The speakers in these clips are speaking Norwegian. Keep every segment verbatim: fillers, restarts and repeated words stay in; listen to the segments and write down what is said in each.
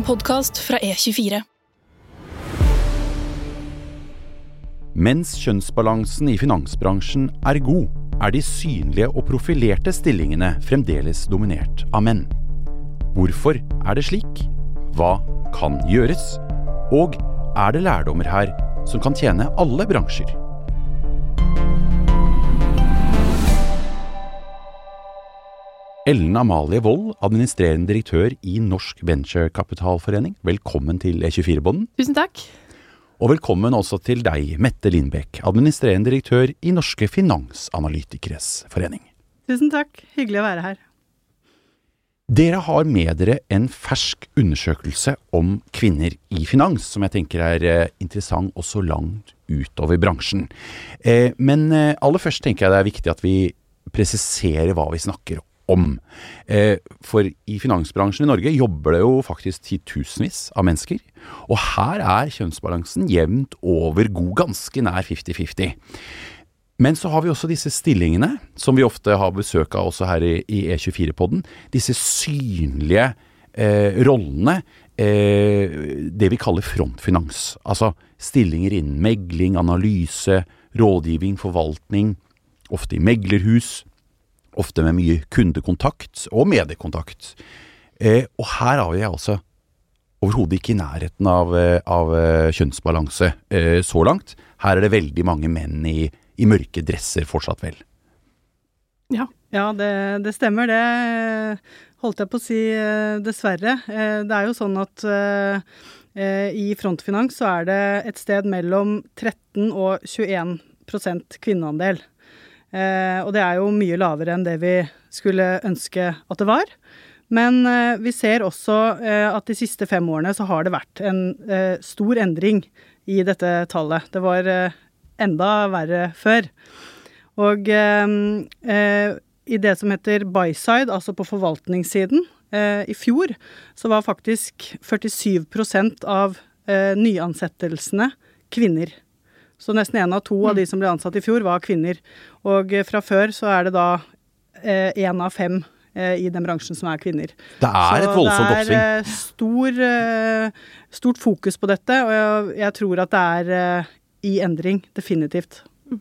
podcast fra E tjuefire. Mens kjønnsbalansen i finansbransjen er god, er de synlige og profilerte stillingene fremdeles dominert av menn. Hvorfor er det slik? Hva kan gjøres? Og er det lærdommer her som kan tjene alle bransjer? Ellen Amalie Wold, administrerende direktør i Norsk Venturekapitalforening. Velkommen til E tjuefire-podden. Tusen takk. Og velkommen også til deg, Mette Lindbekk, administrerende direktør i Norske Finansanalytikeres forening. Tusen takk. Hyggelig å være her. Dere har med dere en fersk undersøkelse om kvinner i finans, som jeg tenker er interessant også langt utover bransjen. Men aller først tenker jeg det er viktig at vi presiserer hva vi snakker om. om. Eh, for i finansbransjen i Norge jobber det jo faktisk titusenvis av mennesker, og her er kjønnsbalansen jevnt over god, ganske nær fifty-fifty. Men så har vi også disse stillingene, som vi ofte har besøk av også her i, i E tjuefire-podden, disse synlige eh, rollene, eh, det vi kaller frontfinans, altså stillinger innen megling, analyse, rådgivning, forvaltning, ofte i meglerhus, ofte med mye kundekontakt og mediekontakt. Eh, og her har vi altså overhodet ikke i nærheten av, av kjønnsbalanse eh, så langt. Her er det veldig mange menn i, i mørke dresser fortsatt vel. Ja, ja det, det stemmer. Det holdt jeg på å si dessverre. Det er jo sånn at eh, i frontfinans så er det et sted mellom tretten og tjueen prosent kvinneandel. Eh, og det er jo mye lavere enn det vi skulle ønske at det var. Men eh, vi ser også eh, at de siste fem årene så har det vært en eh, stor endring i dette tallet. Det var eh, enda verre før. Og eh, eh, i det som heter buy-side, altså på forvaltningssiden, eh, i fjor så var faktisk førtisju prosent av eh, nyansettelsene kvinner. Så nesten en av to av de som ble ansatt i fjor var kvinner. Og fra før så er det da eh, en av fem eh, i den bransjen som er kvinner. Det er et voldsomt oppsving. Så det er eh, stor, eh, stort fokus på dette, og jeg, jeg tror at det er eh, i endring, definitivt.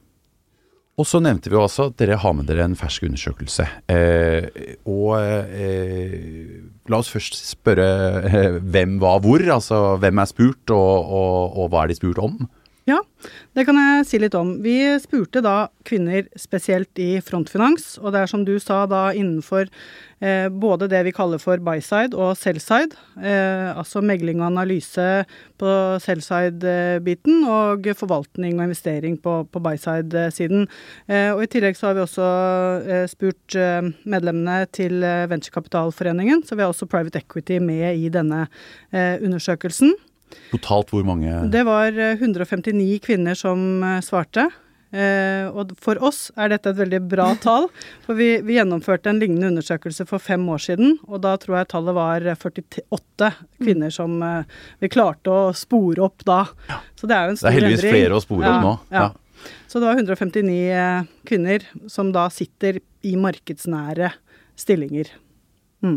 Og så nevnte vi også at dere har med dere en fersk undersøkelse. Eh, og eh, la oss først spørre eh, hvem var hvor, altså hvem er spurt, og, og, og hva er de spurt om? Ja, det kan jeg si litt om. Vi spurte da kvinner spesielt i frontfinans, og det er som du sa da innenfor eh, både det vi kaller for buy-side og sell-side, eh, altså megling og analyse på sell-side-biten og forvaltning og investering på, på buy-side-siden. Eh, og i tillegg så har vi også eh, spurt eh, medlemmene til eh, Venturekapitalforeningen, så vi har også private equity med i denne eh, undersøkelsen. Totalt hvor mange? Det var hundre og femtini kvinner som svarte, eh, og for oss er dette et veldig bra tall, for vi, vi gjennomførte en lignende undersøkelse for fem år siden, og da tror jeg tallet var førtiåtte kvinner som eh, vi klarte å spore opp da. Ja. Så det er jo en stor endring. Det er heldigvis endring. flere å spore ja, opp nå. Ja. Ja. Så det var hundre og femtini kvinner som da sitter i markedsnære stillinger. Mm.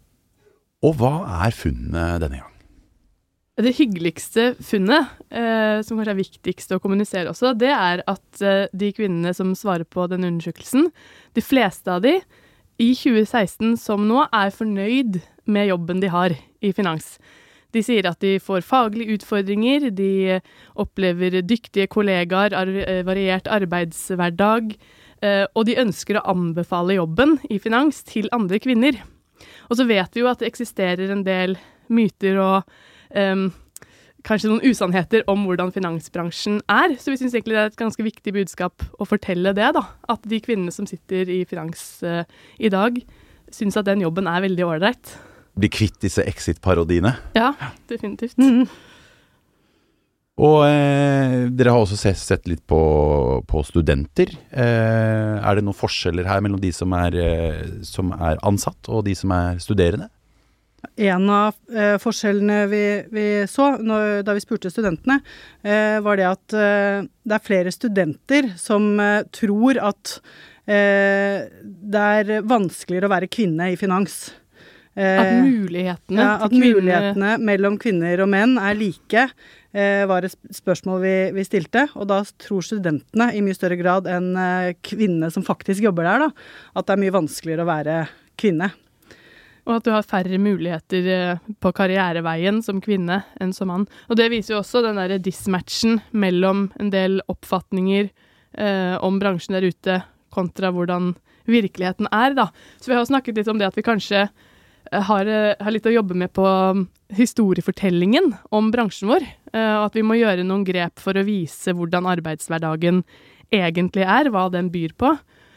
Og hva er funnet denne gang? Det hyggeligste funnet, eh, som kanskje er viktigst å kommunisere også, det er at eh, de kvinnene som svarer på denne undersøkelsen, de fleste av de i tjue seksten som nå er fornøyd med jobben de har i finans. De sier at de får faglige utfordringer, de opplever dyktige kollegaer, ar- variert arbeidshverdag, eh, og de ønsker å anbefale jobben i finans til andre kvinner. Og så vet vi jo at det eksisterer en del myter og Um, kanskje noen usannheter om hvordan finansbransjen er, så vi synes egentlig det er et ganske viktig budskap å fortelle det da, at de kvinnene som sitter i finans uh, i dag synes at den jobben er veldig ordentlig. Bli kvitt disse exit-parodiene. Ja, definitivt. Mm. Og eh, dere har også sett, sett litt på, på studenter. Eh, er det noen forskjeller her mellom de som er, eh, som er ansatt og de som er studerende? En av eh, forskjellene vi, vi så når, da vi spurte studentene, eh, var det at eh, det er flere studenter som eh, tror at eh, det er vanskeligere å være kvinne i finans. At mulighetene ja, at mulighetene mellom kvinner og menn er like, eh, var et spørsmål vi, vi stilte. Og da tror studentene i mye større grad enn eh, kvinnene som faktisk jobber der, da, at det er mye vanskeligere å være kvinne. Og at du har færre muligheter på karriereveien som kvinne enn som mann. Og det viser jo også den der dismatchen mellom en del oppfatninger eh, om bransjen der ute kontra hvordan virkeligheten er, da. Så vi har snakket litt om det at vi kanskje har, har litt å jobbe med på historiefortellingen om bransjen vår, og at vi må gjøre noen grep for å vise hvordan arbeidshverdagen egentlig er, hva den byr på,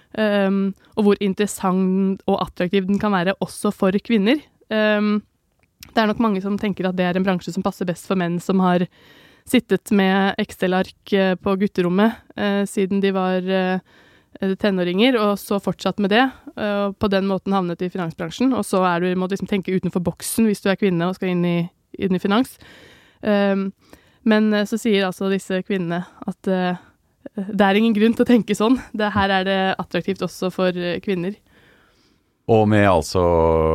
og hvor interessant og attraktiv den kan være også for kvinner. Det er nok mange som tenker at det er en bransje som passer best for menn som har sittet med Excel-ark på gutterommet siden de var tenåringer, og så fortsatt med det, og på den måten havnet i finansbransjen, og så er du, må du liksom tenke utenfor boksen hvis du er kvinne og skal inn i, inn i finans. Um, men så sier altså disse kvinnene at uh, det er ingen grunn til å tenke sånn. Det, her er det attraktivt også for kvinner. Og med altså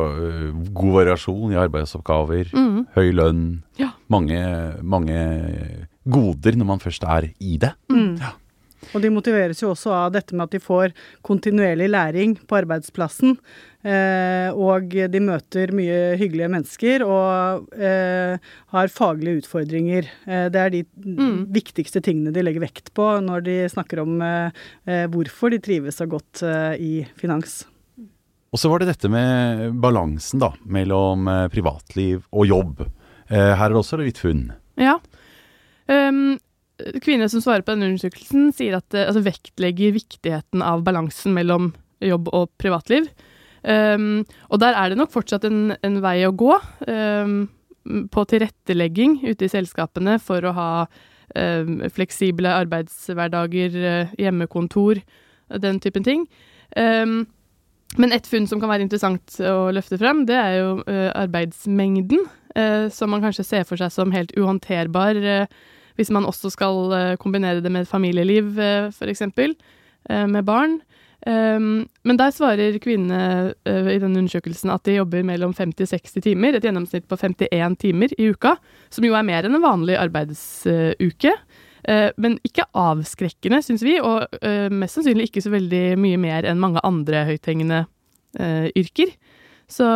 god variasjon i arbeidsoppgaver, mm. høy lønn, ja. mange, mange goder når man først er i det. Mm. Ja. Og de motiveres jo også av dette med at de får kontinuerlig læring på arbeidsplassen, eh, og de møter mye hyggelige mennesker og eh, har faglige utfordringer. Eh, det er de mm. viktigste tingene de legger vekt på når de snakker om eh, hvorfor de trives så godt eh, i finans. Og så var det dette med balansen da, mellom eh, privatliv og jobb. Eh, her er det også litt funn. Ja. Um Kvinner som svarer på denne undersøkelsen sier at altså, vektlegger viktigheten av balansen mellom jobb og privatliv. Um, og der er det nok fortsatt en, en vei å gå um, på tilrettelegging ute i selskapene for å ha um, fleksible arbeidshverdager, hjemmekontor, den typen ting. Um, men et funn som kan være interessant å løfte frem, det er jo uh, arbeidsmengden, uh, som man kanskje ser for seg som helt uhåndterbar uh, hvis man også skal kombinere det med familieliv, for eksempel, med barn. Men der svarer kvinnene i denne undersøkelsen at de jobber mellom femti til seksti timer, et gjennomsnitt på femtien timer i uka, som jo er mer enn en vanlig arbeidsuke. Men ikke avskrekkende, synes vi, og mest sannsynlig ikke så veldig mye mer enn mange andre høythengende yrker. Så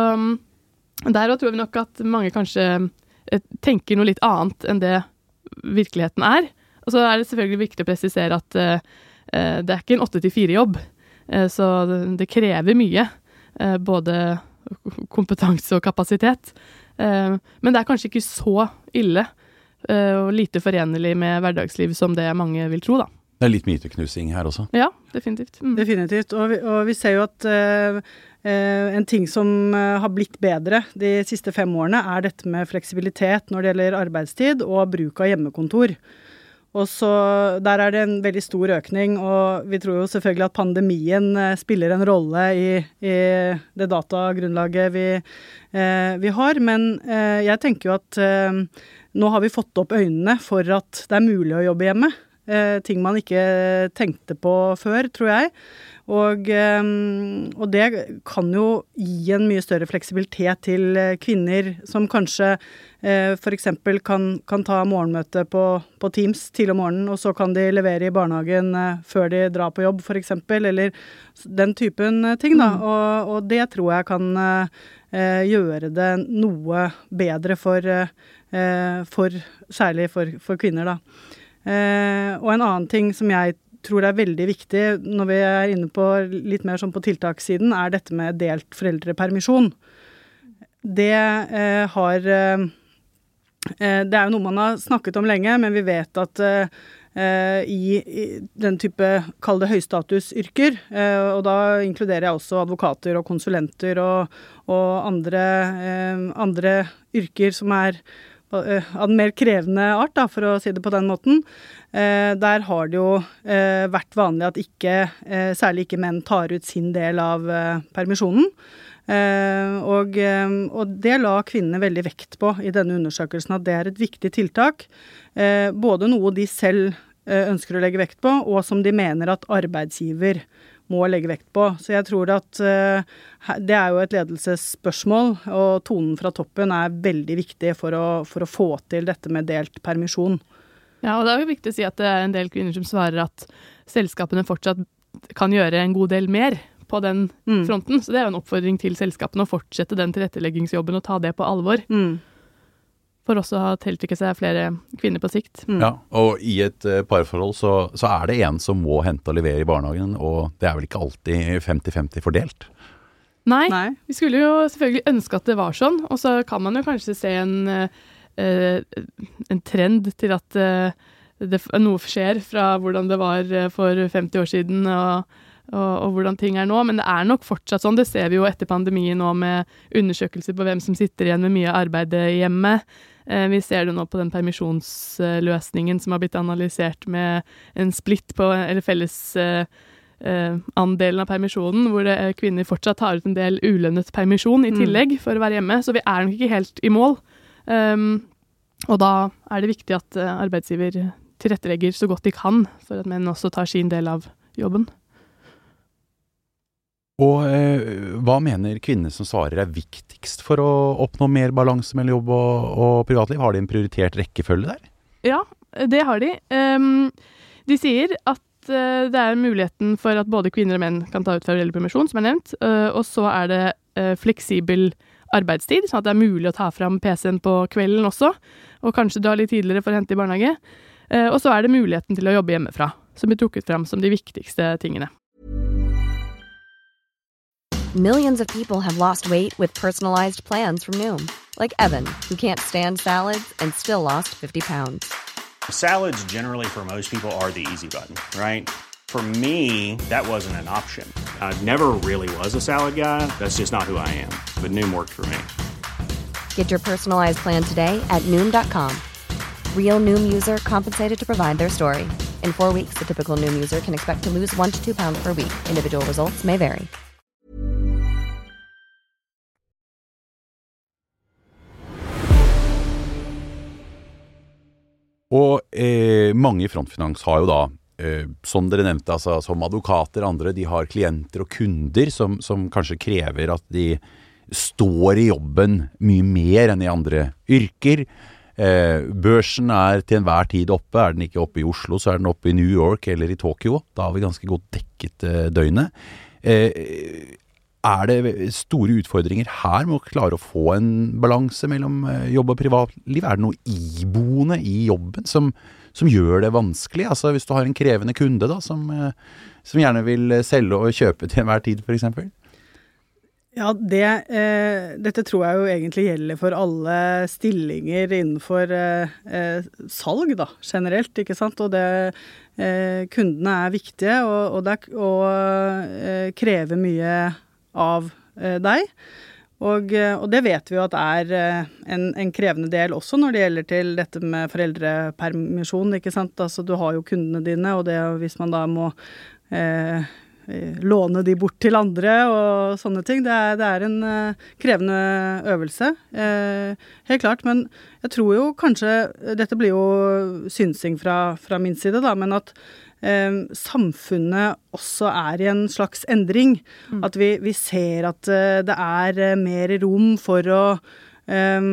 der også tror vi nok at mange kanskje tenker noe litt annet enn det virkeligheten er. Og så er det selvfølgelig viktig å presisere at uh, det er ikke en åtte til fire jobb, uh, så det, det krever mye, uh, både kompetanse og kapasitet. Uh, men det er kanskje ikke så ille uh, og lite forenlig med hverdagsliv som det mange vil tro, da. Det er litt myteknusing her også. Ja, definitivt. Mm. Definitivt, og vi, og vi ser jo at uh, uh, en ting som uh, har blitt bedre de siste fem årene er dette med fleksibilitet når det gjelder arbeidstid og bruk av hjemmekontor. Og så der er det en veldig stor økning, og vi tror jo selvfølgelig at pandemien uh, spiller en rolle i, i det datagrunnlaget vi, uh, vi har, men uh, jeg tenker jo at uh, nå har vi fått opp øynene for at det er mulig å jobbe hjemme. Eh, ting man ikke tenkte på før, tror jeg. Og, eh, og det kan jo gi en mye større fleksibilitet til kvinner som kanskje eh, for eksempel kan, kan ta morgenmøte på, på Teams til om morgenen, og så kan de levere i barnehagen eh, før de drar på jobb, for eksempel, eller den typen ting, da. Mm. Og, og det tror jeg kan eh, gjøre det noe bedre for, eh, for særlig for, for kvinner, da. Eh, og en annen ting som jeg tror er veldig viktig når vi er inne på litt mer sånn på tiltakssiden, er dette med delt foreldrepermisjon. Det eh, har eh, det er jo noe man har snakket om lenge, men vi vet at eh, i, i den type, kall det høystatusyrker, eh, og da inkluderer jeg også advokater og konsulenter og, og andre, eh, andre yrker som er av den mer krevende art, da, for å si det på den måten. Eh, der har det jo eh, vært vanlig at ikke, eh, særlig ikke menn tar ut sin del av eh, permisjonen. Eh, og, eh, og det la kvinnene veldig vekt på i denne undersøkelsen, at det er et viktig tiltak. Eh, både noe de selv eh, ønsker å legge vekt på, og som de mener at arbeidsgiver må legge vekt på. Så jeg tror at uh, det er jo et ledelsesspørsmål, og tonen fra toppen er veldig viktig for å, for å få til dette med delt permisjon. Ja, og det er jo viktig å si at det er en del kvinner som svarer at selskapene fortsatt kan gjøre en god del mer på den mm. fronten. Så det er jo en oppfordring til selskapene å fortsette den tilretteleggingsjobben og ta det på alvor. Mm. For også å tiltrekke seg flere kvinner på sikt. Mm. Ja, og i et uh, parforhold så, så er det en som må hente og levere i barnehagen, og det er vel ikke alltid femti femti fordelt? Nei, Nei, vi skulle jo selvfølgelig ønske at det var sånn, og så kan man jo kanskje se en, uh, en trend til at uh, det, noe skjer fra hvordan det var for femti år siden, og Og, og hvordan ting er nå, men det er nok fortsatt sånn. Det ser vi jo etter pandemien nå med undersøkelser på hvem som sitter igjen med mye arbeid hjemme. Eh, vi ser det nå på den permisjonsløsningen som har blitt analysert med en splitt på, eller felles eh, eh, andelen av permisjonen, hvor det, kvinner fortsatt tar ut en del ulønnet permisjon i tillegg for å være hjemme, så vi er nok ikke helt i mål. Um, og da er det viktig at arbeidsgiver tilrettelegger så godt de kan, for at menn også tar sin del av jobben. Og eh, hva mener kvinner som svarer er viktigst for å oppnå mer balanse mellom jobb og, og privatliv? Har de en prioritert rekkefølge der? Ja, det har de. Um, de sier at uh, det er muligheten for at både kvinner og menn kan ta ut foreldrepermisjon, som er nevnt, uh, og så er det uh, fleksibel arbeidstid, sånn at det er mulig å ta fram P C-en på kvelden også, og kanskje dra litt tidligere for å hente i barnehage. Uh, og så er det muligheten til å jobbe hjemmefra, som blir trukket fram som de viktigste tingene. Millions of people have lost weight with personalized plans from Noom. Like Evan, who can't stand salads and still lost fifty pounds. Salads generally for most people are the easy button, right? For me, that wasn't an option. I never really was a salad guy. That's just not who I am. But Noom worked for me. Get your personalized plan today at Noom dot com. Real Noom user compensated to provide their story. In four weeks, the typical Noom user can expect to lose one to two pounds per week. Individual results may vary. Og eh, mange i Frontfinans har jo da, eh, som dere nevnte, altså, som advokater andre, de har klienter og kunder som, som kanskje krever at de står i jobben mye mer enn i andre yrker. Eh, børsen er til enhver tid oppe. Er den ikke oppe i Oslo, så er den oppe i New York eller i Tokyo. Da har vi ganske godt dekket eh, døgnet. Eh, Er det store utfordringer her med å klare å få en balanse mellom jobb og privatliv? Er det noe iboende i jobben som, som gjør det vanskelig? Altså hvis du har en krevende kunde da, som, som gjerne vil selge og kjøpe til enhver tid, for eksempel? Ja, det, eh, dette tror jeg jo egentlig gjelder for alle stillinger innenfor eh, salg da, generelt, ikke sant? Og det, eh, kundene er viktige, og, og, det, og eh, krever mye av eh, deg, og, og det vet vi jo at er eh, en, en krevende del også når det gjelder til dette med foreldrepermisjon, ikke sant? Altså du har jo kundene dine, og det hvis man da må eh, låne de bort til andre og sånne ting, det er, det er en eh, krevende øvelse, eh, helt klart, men jeg tror jo kanskje, dette blir jo synsing fra, fra min side da, men at Um, samfunnet også er i en slags endring. Mm. At vi, vi ser at uh, det er uh, mer rom for å um,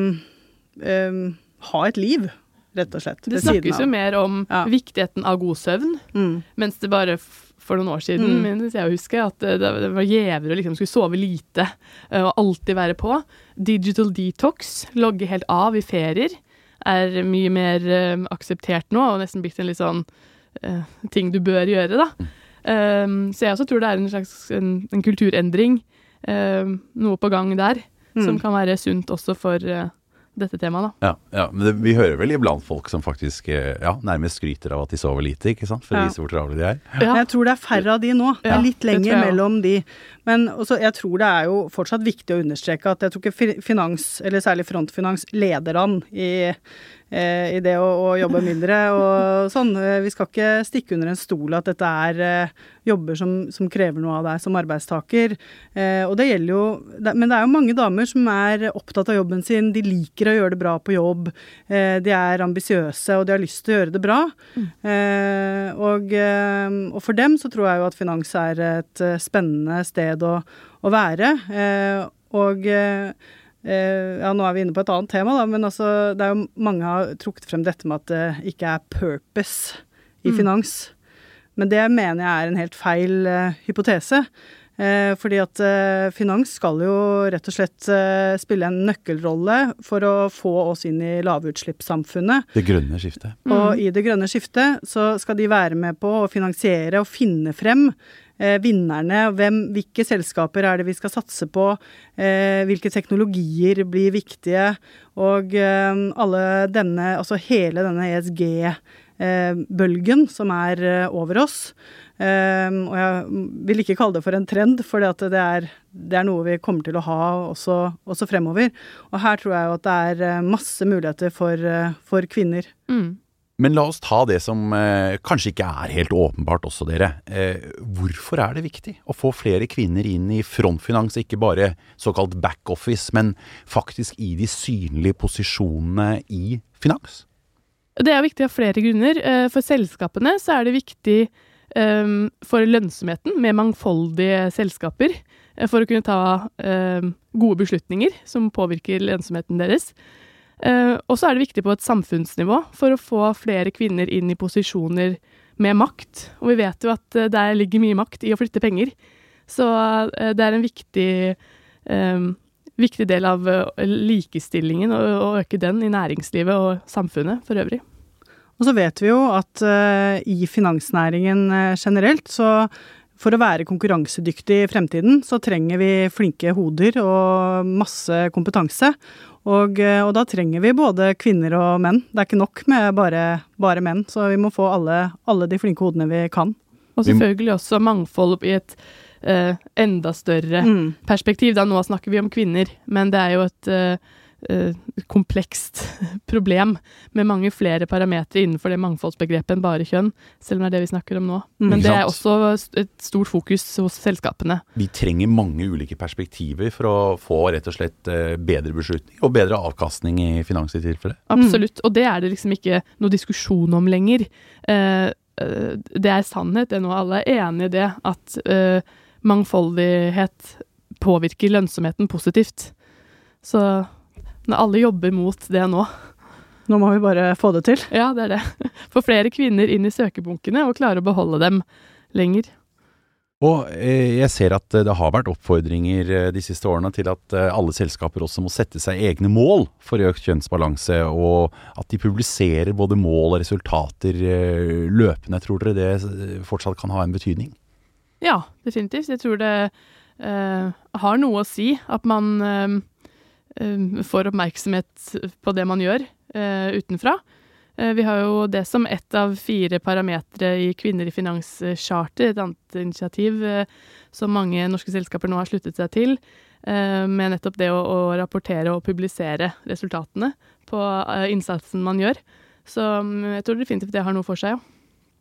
um, ha et liv, rett og slett. Det snakkes jo mer om ja. viktigheten av god søvn, mm. mens det bare f- for noen år siden, mm. men jeg husker at det, det var jævlig å liksom skulle sove lite uh, og alltid være på. Digital detox, logge helt av i ferier, er mye mer uh, akseptert nå, og nesten blitt en litt sånn Uh, ting du bør gjøre da. Um, så jeg også tror det er en slags en, en kulturendring, um, noe på gang der, mm. som kan være sunt også for uh, dette temaet da. Ja, ja, men det, vi hører vel iblant folk som faktisk ja, nærmest skryter av at de sover lite, ikke sant? For å ja. vise hvor travle de er. Ja. Jeg tror det er færre av de nå. Det er litt lenger mellom de. Men også, jeg tror det er jo fortsatt viktig å understreke at jeg tror ikke finans, eller særlig frontfinans, leder an i eh, i det å, å jobbe mindre og sånn. Vi skal ikke stikke under en stol at dette er eh, jobber som, som krever noe av deg som arbeidstaker. Eh, og det gjelder jo, det, men det er jo mange damer som er opptatt av jobben sin, de liker å gjøre det bra på jobb, eh, de er ambisiøse og de har lyst til å gjøre det bra. Mm. Eh, og, eh, og for dem så tror jeg jo at finans er et uh, spennende sted å, å være. Eh, og eh, ja, nå er vi inne på et annet tema da, men altså, det er jo mange har trukket frem dette med at det ikke er purpose i mm. finans. Men det mener jeg er en helt feil uh, hypotese. Eh, fordi at eh, finans skal jo rett og slett eh, spille en nøkkelrolle for å få oss inn i lavutslippssamfunnet. Det grønne skiftet. Mm. Og i det grønne skiftet så skal de være med på å finansiere og finne frem eh, vinnerne, hvem, hvilke selskaper er det vi skal satse på, eh, hvilke teknologier blir viktige, og eh, alle denne, altså hele denne E S G-bølgen eh, som er eh, over oss. Um, og jeg vil ikke kalle det for en trend, for det er, det er noe vi kommer til å ha også, også fremover. Og her tror jeg jo at det er masse muligheter for, for kvinner. Mm. Men la oss ta det som eh, kanskje ikke er helt åpenbart også, dere. Eh, hvorfor er det viktig å få flere kvinner inn i frontfinans, ikke bare såkalt back-office, men faktisk i de synlige posisjonene i finans? Det er viktig av flere grunner. For selskapene så er det viktig Um, for lønnsomheten med mangfoldige selskaper, for å kunne ta um, gode beslutninger som påvirker lønnsomheten deres. Uh, og så er det viktig på et samfunnsnivå for å få flere kvinner inn i posisjoner med makt. Og vi vet jo at uh, der ligger mye makt i å flytte penger. Så uh, det er en viktig, um, viktig del av uh, likestillingen å, å øke den i næringslivet og samfunnet for øvrig. Og så vet vi jo at uh, i finansnæringen uh, generelt, så for å være konkurransedyktig i fremtiden, så trenger vi flinke hoder og masse kompetanse. Og, uh, og da trenger vi både kvinner og menn. Det er ikke nok med bare, bare menn, så vi må få alle, alle de flinke hodene vi kan. Og selvfølgelig også mangfold i et uh, enda større mm. perspektiv. Da nå snakker vi om kvinner, men det er jo et uh, Uh, komplekst problem med mange flere parametre innenfor det mangfoldsbegrepet enn bare kjønn, selv om det er det vi snakker om nå. Mm. Men det er også et stort fokus hos selskapene. Vi trenger mange ulike perspektiver for å få rett og slett uh, bedre beslutning og bedre avkastning i finans i tilfelle. Absolutt, og det er det liksom ikke noe diskusjon om lenger. Uh, uh, det er sannhet, det er nå alle er enige i det, at uh, mangfoldighet påvirker lønnsomheten positivt. Så når alle jobber mot det nå. Nå må vi bare få det til. Ja, det er det. Få flere kvinner inn i søkebunkene og klare å beholde dem lenger. Og eh, jeg ser at det har vært oppfordringer eh, de siste årene til at eh, alle selskaper også må sette seg egne mål for økt kjønnsbalanse, og at de publiserer både mål og resultater eh, løpende. Tror dere det fortsatt kan ha en betydning? Ja, definitivt. Jeg tror det eh, har noe å si at man eh, får oppmerksomhet på det man gjør uh, utenfra. Uh, vi har jo det som ett av fire parametre i Kvinner i finans-charter, et annet initiativ uh, som mange norske selskaper nå har sluttet seg til, uh, med nettopp det å, å rapportere og publisere resultatene på uh, innsatsen man gjør. Så um, jeg tror definitivt det har noe for seg, ja.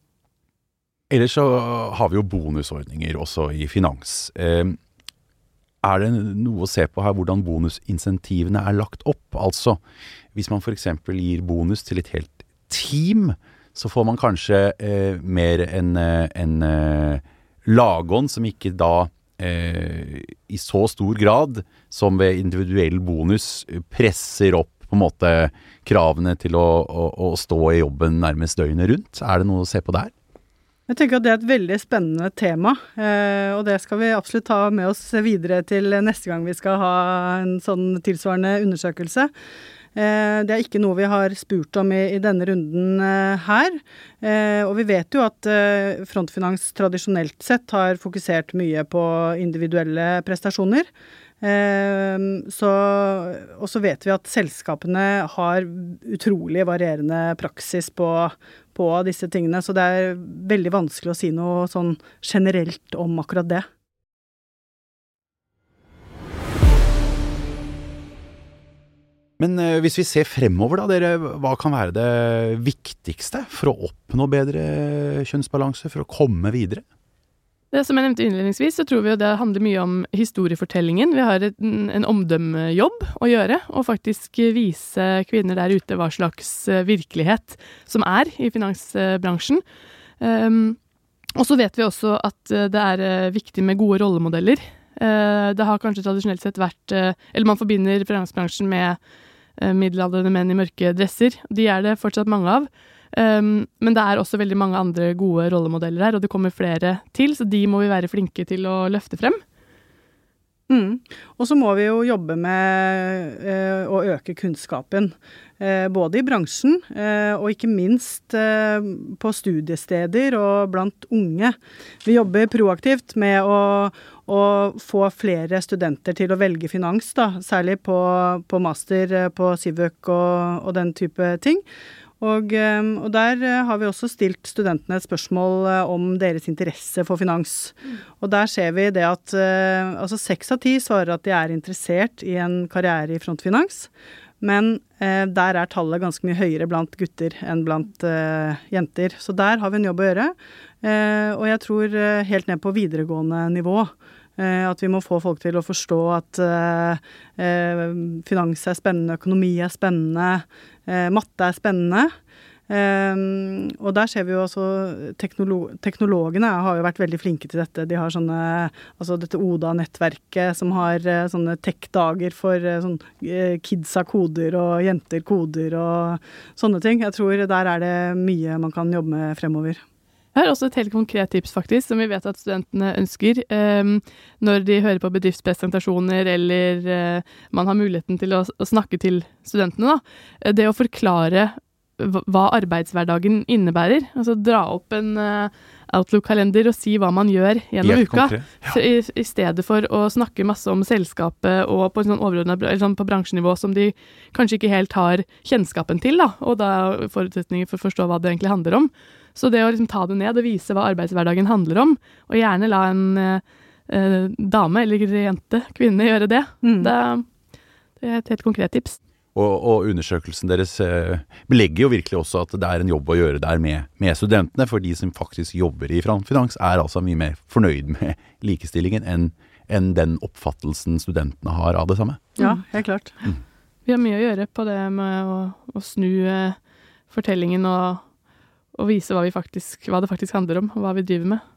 Ellers så har vi jo bonusordninger også i finans. Uh, Er det noe å se på her hvordan bonusinsentivene er lagt opp? Altså, hvis man for eksempel gir bonus til et helt team, så får man kanskje eh, mer en, en eh, lagånd som ikke da eh, i så stor grad som ved individuell bonus presser opp på en måte kravene til å, å, å stå i jobben nærmest døgnet rundt. Er det noe å se på der? Jeg tenker at det er et veldig spennende tema, eh, og det skal vi absolutt ta med oss videre til neste gang vi skal ha en sånn tilsvarende undersøkelse. Eh, det er ikke noe vi har spurt om i, i denne runden eh, her, eh, og vi vet jo at eh, Frontfinans tradisjonelt sett har fokusert mye på individuelle prestasjoner. Eh, så, og så vet vi at selskapene har utrolig varierende praksis på, på disse tingene, så det er veldig vanskelig å si noe sånn generelt om akkurat det. Men eh, hvis vi ser fremover da, dere, hva kan være det viktigste for å oppnå bedre kjønnsbalanse, for å komme videre? Det som jeg nevnte innledningsvis, så tror vi jo det handler mye om historiefortellingen. Vi har et, en omdømmejobb å gjøre, og faktisk vise kvinner der ute hva slags virkelighet som er i finansbransjen. Um, og så vet vi også at det er viktig med gode rollemodeller. Uh, det har kanskje tradisjonelt sett vært, uh, eller man forbinder finansbransjen med middelaldrende menn i mørke dresser. De er det fortsatt mange av. Um, men det er også veldig mange andre gode rollemodeller her, og det kommer flere til, så de må vi være flinke til å løfte frem. Mm. Og så må vi jo jobbe med eh, å øke kunnskapen, eh, både i bransjen eh, og ikke minst eh, på studiesteder og blant unge. Vi jobber proaktivt med å og få flere studenter til å velge finans, da, særlig på, på master, på Civøk og, og den type ting. Og, og der har vi også stilt studentene et spørsmål om deres interesse for finans. Mm. Og der ser vi det at altså seks av ti svarer at de er interessert i en karriere i frontfinans, men eh, der er tallet ganske mye høyere blant gutter enn blant eh, jenter. Så der har vi en jobb å gjøre, eh, og jeg tror eh, helt ned på videregående nivå. At vi må få folk til å forstå at uh, uh, finans er spennende, økonomi er spennende, uh, matte er spennende. Um, og der ser vi jo også teknolo- teknologene har jo vært veldig flinke til dette. De har sånne, altså dette Oda-nettverket som har uh, sånne tech-dager for uh, sånn, uh, kidsa koder og jenter koder og sånne ting. Jeg tror der er det mye man kan jobbe med fremover. Jeg har også et helt konkret tips faktisk, som vi vet at studentene ønsker. Um, når de hører på bedriftspresentasjoner, eller uh, man har muligheten til å, å snakke til studentene, da. Det å forklare hva arbeidshverdagen innebærer. Altså dra opp en uh, Outlook-kalender og si hva man gjør gjennom helt uka. Ja. I, I stedet for å snakke masse om selskapet og på, sånn overordnet, eller sånn på bransjenivå som de kanskje ikke helt har kjennskapen til, da. Og da forutsetninger for å forstå hva det egentlig handler om. Så det å liksom ta det ned og vise hva arbeidshverdagen handler om, og gjerne la en eh, dame eller jente, kvinne, gjøre det, mm. det, det er et helt konkret tips. Og, og undersøkelsen deres eh, belegger jo virkelig også at det er en jobb å gjøre der med, med studentene, for de som faktisk jobber i frontfinans er altså mye mer fornøyd med likestillingen enn, enn den oppfattelsen studentene har av det samme. Ja, helt klart. Mm. Vi har mye å gjøre på det med å, å snu eh, fortellingen og og vise hva, vi faktisk, hva det faktisk handler om, og hva vi driver med.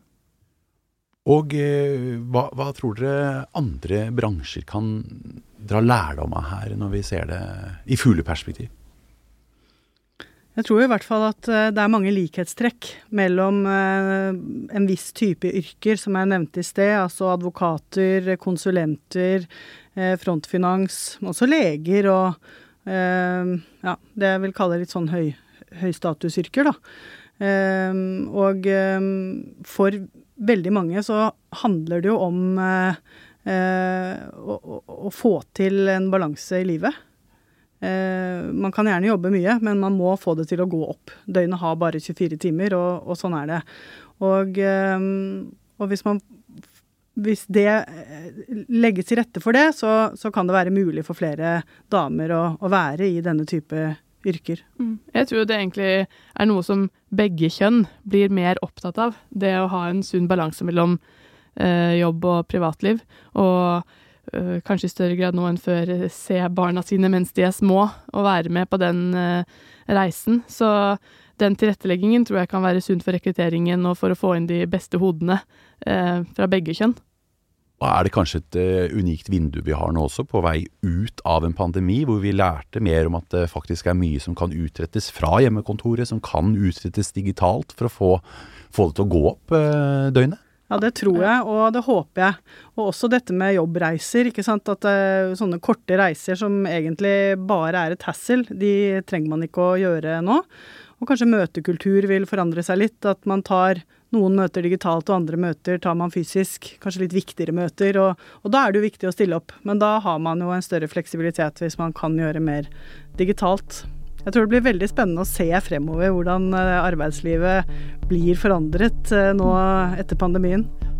Og eh, hva, hva tror dere andre bransjer kan dra lærdom av her, når vi ser det i fugleperspektiv? Jeg tror i hvert fall at det er mange likhetstrekk mellom en viss type yrker, som jeg nevnte i sted, altså advokater, konsulenter, frontfinans, også leger og ja, det jeg vil kalle litt sånn høy høystatusyrker da. Um, og um, for veldig mange så handler det jo om uh, uh, å, å, å få til en balanse i livet. Uh, man kan gjerne jobbe mye, men man må få det til å gå opp. Døgnet har bare tjuefire timer, og, og sånn er det. Og, um, og hvis man hvis det legges til rette for det, så, så kan det være mulig for flere damer å, å være i denne type yrker. Mm. Jeg tror det egentlig er noe som begge kjønn blir mer opptatt av. Det å ha en sunn balanse mellom eh, jobb og privatliv. Og eh, kanskje i større grad nå enn før se barna sine mens de er små, og være med på den eh, reisen. Så den tilretteleggingen tror jeg kan være sunn for rekrutteringen og for å få inn de beste hodene eh, fra begge kjønn. Og er det kanskje et uh, unikt vindu vi har nå også, på vei ut av en pandemi, hvor vi lærte mer om at det faktisk er mye som kan utrettes fra hjemmekontoret, som kan utrettes digitalt for å få, få det til å gå opp uh, døgnet? Ja, det tror jeg, og det håper jeg. Og også dette med jobbreiser, ikke sant? At uh, sånne korte reiser som egentlig bare er et hassle, de trenger man ikke å gjøre nå. Og kanskje møtekultur vil forandre seg litt, at man tar noen møter digitalt og andre møter tar man fysisk, kanskje litt viktigere møter, og, og da er det jo viktig å stille opp. Men da har man jo en større fleksibilitet hvis man kan gjøre mer digitalt. Jeg tror det blir veldig spennende å se fremover hvordan arbeidslivet blir forandret nå etter pandemien.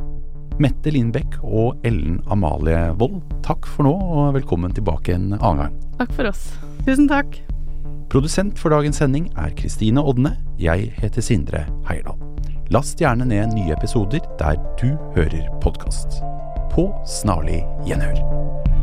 Mette Lindbekk og Ellen Amalie Wold, takk for nå, og velkommen tilbake en annen gang. Takk for oss. Tusen takk. Produsent for dagens sending er Kristine Odne. Jeg heter Sindre Heierdal. Last gjerne ned nye episoder der du hører podcast. På snarlig gjenhør.